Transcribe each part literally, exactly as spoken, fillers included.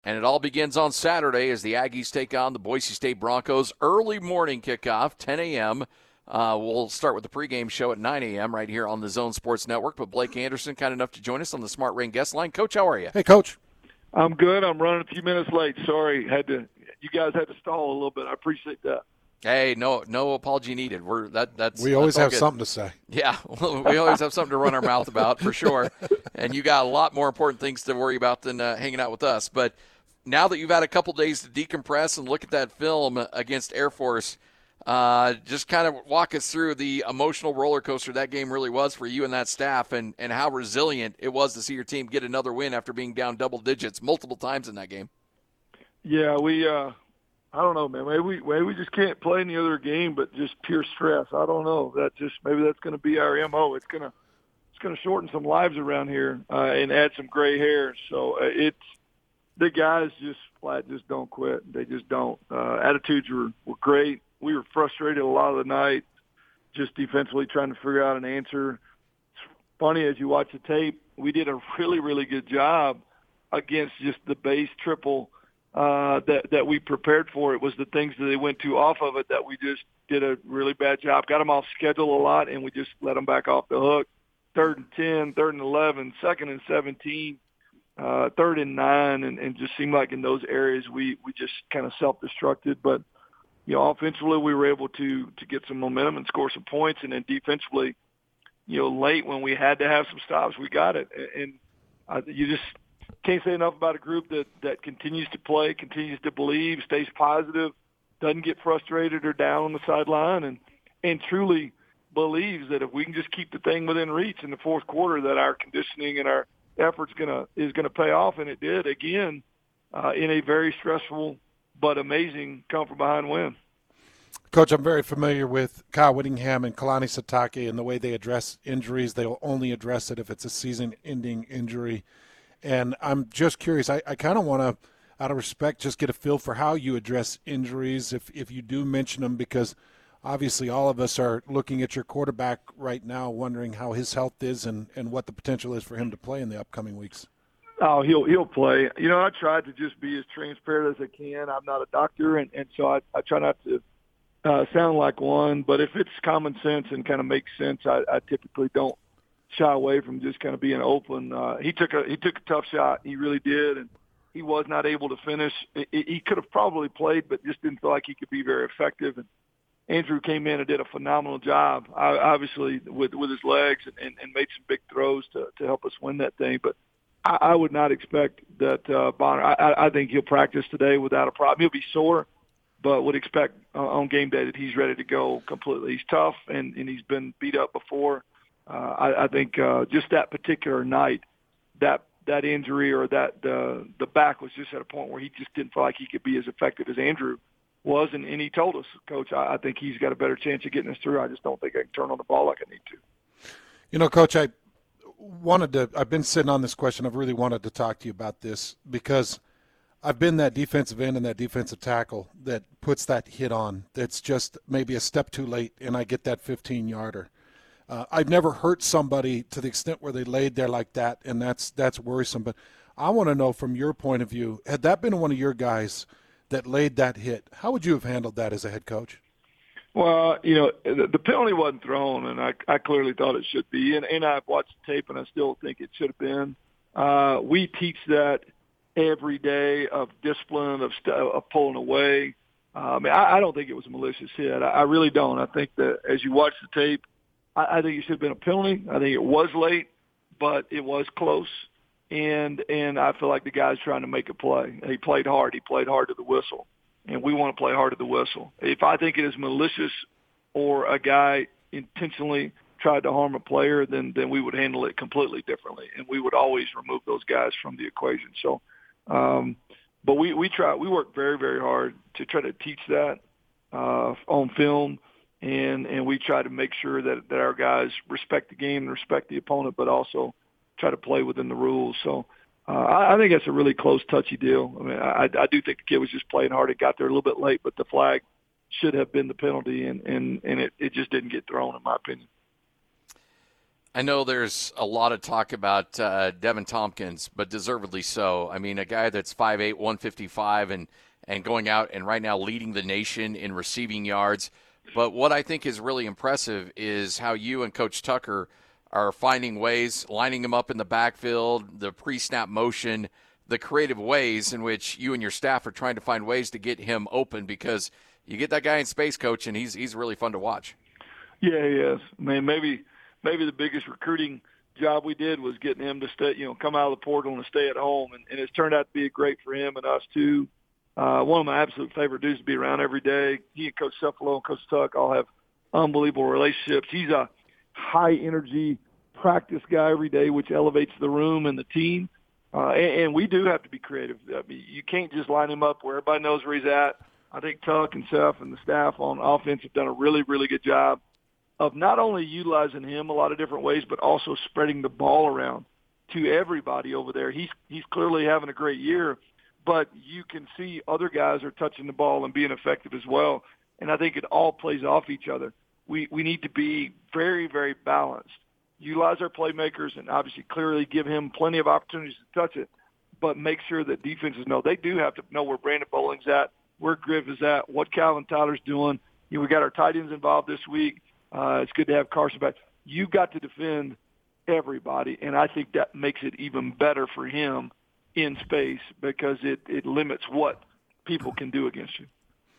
And it all begins on Saturday as the Aggies take on the Boise State Broncos. Early morning kickoff, ten a.m. Uh, we'll start with the pregame show at nine a.m. right here on the Zone Sports Network. But Blake Anderson, kind enough to join us on the Smart Rain guest line. Coach, how are you? Hey, Coach. I'm good. I'm running a few minutes late. Sorry, had to. You guys had to stall a little bit. I appreciate that. Hey, no, no apology needed. We're that. That's we always that's have good. something to say. Yeah, we always have something to run our mouth about for sure. And you got a lot more important things to worry about than uh, hanging out with us. But now that you've had a couple days to decompress and look at that film against Air Force, uh, just kind of walk us through the emotional roller coaster that game really was for you and that staff, and, and how resilient it was to see your team get another win after being down double digits multiple times in that game. Yeah, we. Uh, I don't know, man. Maybe we maybe we just can't play any other game, but just pure stress. I don't know. That just maybe that's going to be our M O. It's gonna it's gonna shorten some lives around here uh, and add some gray hair. So uh, it's. The guys just flat just don't quit. They just don't. Uh, attitudes were, were great. We were frustrated a lot of the night, just defensively trying to figure out an answer. It's funny, as you watch the tape, we did a really, really good job against just the base triple uh, that, that we prepared for. It was the things that they went to off of it that we just did a really bad job. Got them off schedule a lot, and we just let them back off the hook. Third and ten, third and eleven, second and seventeen. Uh, third and nine, and, and just seemed like in those areas we, we just kind of self-destructed. But, you know, offensively we were able to to get some momentum and score some points, and then defensively, you know, late when we had to have some stops, we got it. And uh, you just can't say enough about a group that, that continues to play, continues to believe, stays positive, doesn't get frustrated or down on the sideline, and, and truly believes that if we can just keep the thing within reach in the fourth quarter, that our conditioning and our effort's gonna is gonna pay off, and it did again uh, in a very stressful but amazing come from behind win. Coach, I'm very familiar with Kyle Whittingham and Kalani Sitake and the way they address injuries. They'll only address it if it's a season-ending injury, and I'm just curious. I, I kind of want to, out of respect, just get a feel for how you address injuries if if you do mention them, because obviously all of us are looking at your quarterback right now wondering how his health is and, and what the potential is for him to play in the upcoming weeks. Oh, he'll he'll play. You know, I tried to just be as transparent as I can. I'm not a doctor, and, and so I, I try not to uh, sound like one. But if it's common sense and kind of makes sense, I, I typically don't shy away from just kind of being open. Uh, he took a he took a tough shot. He really did, and he was not able to finish. He, he could have probably played, but just didn't feel like he could be very effective. And Andrew came in and did a phenomenal job, obviously, with with his legs and, and made some big throws to, to help us win that thing. But I, I would not expect that uh, Bonner. I, I think he'll practice today without a problem. He'll be sore, but would expect uh, on game day that he's ready to go completely. He's tough, and, and he's been beat up before. Uh, I, I think uh, just that particular night, that that injury or that uh, the back was just at a point where he just didn't feel like he could be as effective as Andrew was, and, and he told us, Coach, I, I think he's got a better chance of getting us through. I just don't think I can turn on the ball like I need to. You know, Coach, I wanted to – I've been sitting on this question. I've really wanted to talk to you about this because I've been that defensive end and that defensive tackle that puts that hit on that's just maybe a step too late, and I get that fifteen-yarder. Uh, I've never hurt somebody to the extent where they laid there like that, and that's that's worrisome. But I want to know from your point of view, had that been one of your guys – that laid that hit, how would you have handled that as a head coach? Well, you know, the, the penalty wasn't thrown, and I, I clearly thought it should be. And, and I've watched the tape, and I still think it should have been. Uh, we teach that every day of discipline, of, st- of pulling away. Uh, I mean, I, I don't think it was a malicious hit. I, I really don't. I think that as you watch the tape, I, I think it should have been a penalty. I think it was late, but it was close. And and I feel like the guy's trying to make a play. He played hard. He played hard to the whistle. And we want to play hard to the whistle. If I think it is malicious or a guy intentionally tried to harm a player, then then we would handle it completely differently. And we would always remove those guys from the equation. So, um, but we, we try, we work very, very hard to try to teach that uh, on film. And, and we try to make sure that, that our guys respect the game and respect the opponent, but also try to play within the rules. So uh, I, I think that's a really close, touchy deal. I mean, I, I do think the kid was just playing hard. It got there a little bit late, but the flag should have been the penalty, and, and, and it, it just didn't get thrown, in my opinion. I know there's a lot of talk about uh, Devin Tompkins, but deservedly so. I mean, a guy that's five eight, one fifty-five, and, and going out and right now leading the nation in receiving yards. But what I think is really impressive is how you and Coach Tucker are finding ways, lining him up in the backfield, the pre-snap motion, the creative ways in which you and your staff are trying to find ways to get him open, because you get that guy in space, Coach, and he's he's really fun to watch. Yeah, he is. I mean, maybe maybe the biggest recruiting job we did was getting him to stay, you know, come out of the portal and stay at home, and, and it's turned out to be great for him and us too. Uh, one of my absolute favorite dudes to be around every day. He and Coach Cephalo and Coach Tuck all have unbelievable relationships. He's a high-energy practice guy every day, which elevates the room and the team. Uh, and, and we do have to be creative. I mean, you can't just line him up where everybody knows where he's at. I think Tuck and Seth and the staff on offense have done a really, really good job of not only utilizing him a lot of different ways, but also spreading the ball around to everybody over there. He's he's clearly having a great year, but you can see other guys are touching the ball and being effective as well. And I think it all plays off each other. We we need to be very, very balanced. Utilize our playmakers and obviously clearly give him plenty of opportunities to touch it, but make sure that defenses know they do have to know where Brandon Bowling's at, where Griff is at, what Calvin Tyler's doing. You know, we got our tight ends involved this week. Uh, it's good to have Carson back. You've got to defend everybody, and I think that makes it even better for him in space because it, it limits what people can do against you.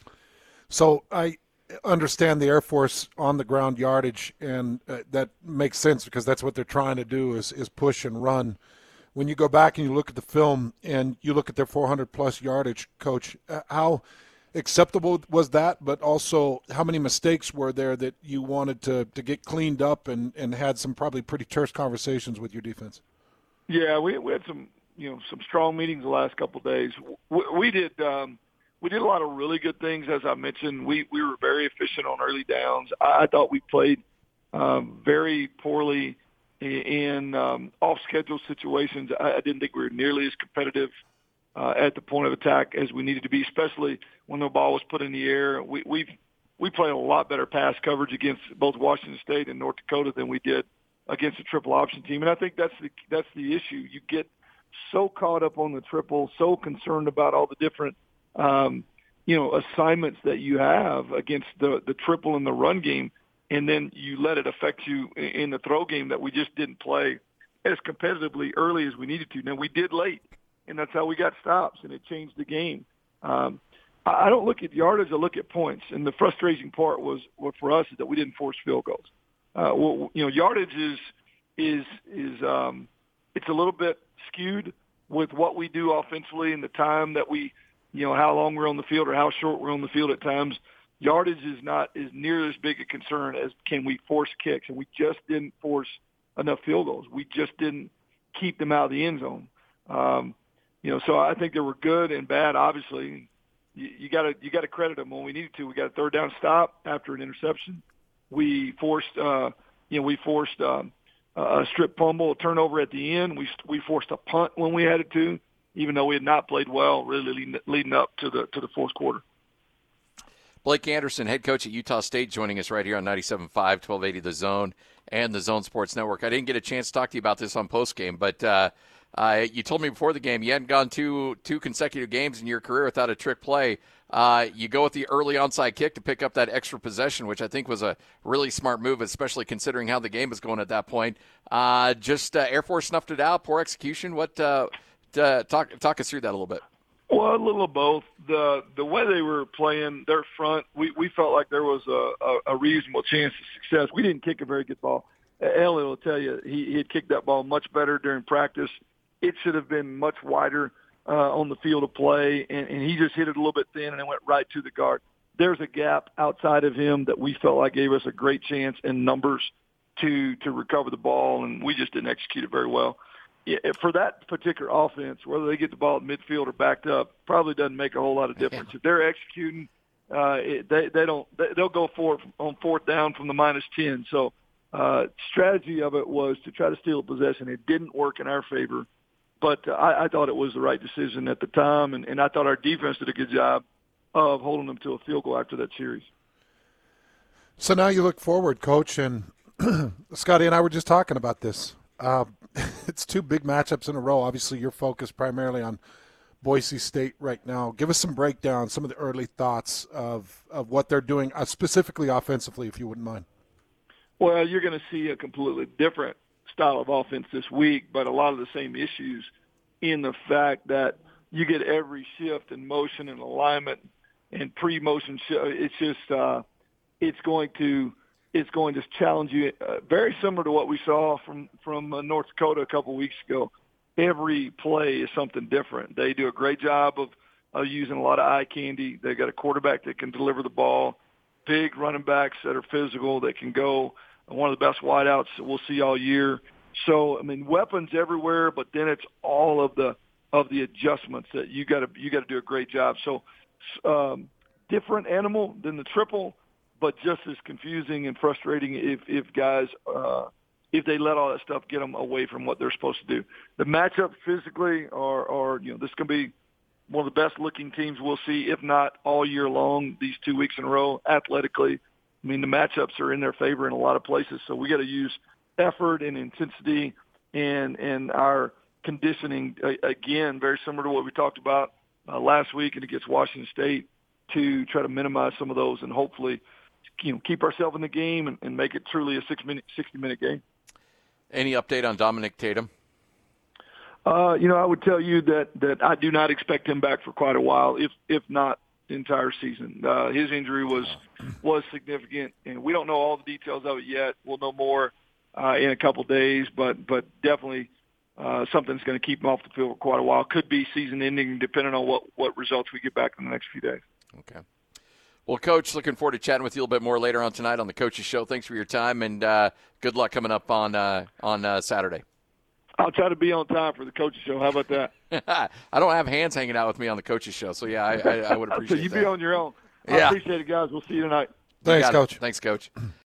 So I understand the Air Force on-the-ground yardage, and uh, that makes sense because that's what they're trying to do is, is push and run. When you go back and you look at the film and you look at their four hundred plus yardage, Coach, uh, how acceptable was that, but also how many mistakes were there that you wanted to, to get cleaned up and, and had some probably pretty terse conversations with your defense? Yeah, we, we had some, you know, some strong meetings the last couple of days. We, we did um, we did a lot of really good things, as I mentioned. We, we were very efficient on early downs. I, I thought we played um, very poorly in um, off-schedule situations. I, I didn't think we were nearly as competitive uh, at the point of attack as we needed to be, especially when the ball was put in the air. We we've, we played a lot better pass coverage against both Washington State and North Dakota than we did against a triple option team, and I think that's the that's the issue. You get so caught up on the triple, so concerned about all the different um, you know assignments that you have against the the triple in the run game, and then you let it affect you in the throw game that we just didn't play as competitively early as we needed to. Now, we did late, and that's how we got stops, and it changed the game. Um, I don't look at yardage, I look at points, and the frustrating part was, was for us is that we didn't force field goals. Uh, well, you know, yardage is is is um, it's a little bit skewed with what we do offensively and the time that we, you know, how long we're on the field or how short we're on the field at times. Yardage is not is near as big a concern as can we force kicks, and we just didn't force enough field goals. We just didn't keep them out of the end zone. Um, you know, so I think they were good and bad. Obviously, you got to you got to credit them when we needed to. We got a third down stop after an interception. We forced, uh, you know, we forced um, a strip fumble, a turnover at the end. We we forced a punt when we had it to, even though we had not played well really leading, leading up to the to the fourth quarter. Blake Anderson, head coach at Utah State, joining us right here on ninety-seven point five, twelve eighty The Zone and the Zone Sports Network. I didn't get a chance to talk to you about this on postgame, but uh, uh, you told me before the game you hadn't gone two two consecutive games in your career without a trick play. Uh, you go with the early onside kick to pick up that extra possession, which I think was a really smart move, especially considering how the game was going at that point. Uh, just uh, Air Force snuffed it out, poor execution. What uh, to, talk talk us through that a little bit. Well, a little of both. The the way they were playing their front, we, we felt like there was a, a, a reasonable chance of success. We didn't kick a very good ball. Elliot will tell you he, he had kicked that ball much better during practice. It should have been much wider uh, on the field of play, and, and he just hit it a little bit thin, and it went right to the guard. There's a gap outside of him that we felt like gave us a great chance in numbers to to recover the ball, and we just didn't execute it very well. For that particular offense, whether they get the ball at midfield or backed up, probably doesn't make a whole lot of difference. If they're executing, uh, it, they they don't they, they'll go for it on fourth down from the minus ten. So, uh, strategy of it was to try to steal a possession. It didn't work in our favor, but uh, I, I thought it was the right decision at the time, and, and I thought our defense did a good job of holding them to a field goal after that series. So now you look forward, Coach, and Scotty and I were just talking about this. Uh, it's two big matchups in a row. Obviously, you're focused primarily on Boise State right now. Give us some breakdown, some of the early thoughts of, of what they're doing, uh, specifically offensively, if you wouldn't mind. Well, you're going to see a completely different style of offense this week, but a lot of the same issues in the fact that you get every shift in motion and alignment and pre-motion. Sh- it's just uh, it's going to it's going to challenge you. Uh, very similar to what we saw from from uh, North Dakota a couple weeks ago. Every play is something different. They do a great job of, of using a lot of eye candy. They got a quarterback that can deliver the ball, big running backs that are physical, that can go. One of the best wideouts that we'll see all year. So I mean, weapons everywhere, but then it's all of the of the adjustments that you got to you got to do a great job. So um, different animal than the triple, but just as confusing and frustrating if if guys. Uh, if they let all that stuff get them away from what they're supposed to do. The matchup physically are, are you know, this can be one of the best-looking teams we'll see, if not all year long, these two weeks in a row, athletically. I mean, the matchups are in their favor in a lot of places, so we got to use effort and intensity and and our conditioning, again, very similar to what we talked about uh, last week and against Washington State, to try to minimize some of those and hopefully, you know, keep ourselves in the game and, and make it truly a six-minute, sixty-minute game. Any update on Dominic Tatum? Uh, you know, I would tell you that, that I do not expect him back for quite a while, if if not the entire season. Uh, his injury was was significant, and we don't know all the details of it yet. We'll know more uh, in a couple days, but but definitely uh, something's going to keep him off the field for quite a while. Could be season-ending, depending on what, what results we get back in the next few days. Okay. Well, Coach, looking forward to chatting with you a little bit more later on tonight on the Coach's Show. Thanks for your time, and uh, good luck coming up on uh, on uh, Saturday. I'll try to be on time for the Coach's Show. How about that? I don't have Hans hanging out with me on the Coach's Show, so, yeah, I, I, I would appreciate so you that. be on your own. I yeah. appreciate it, guys. We'll see you tonight. Thanks, you Coach. It. Thanks, Coach.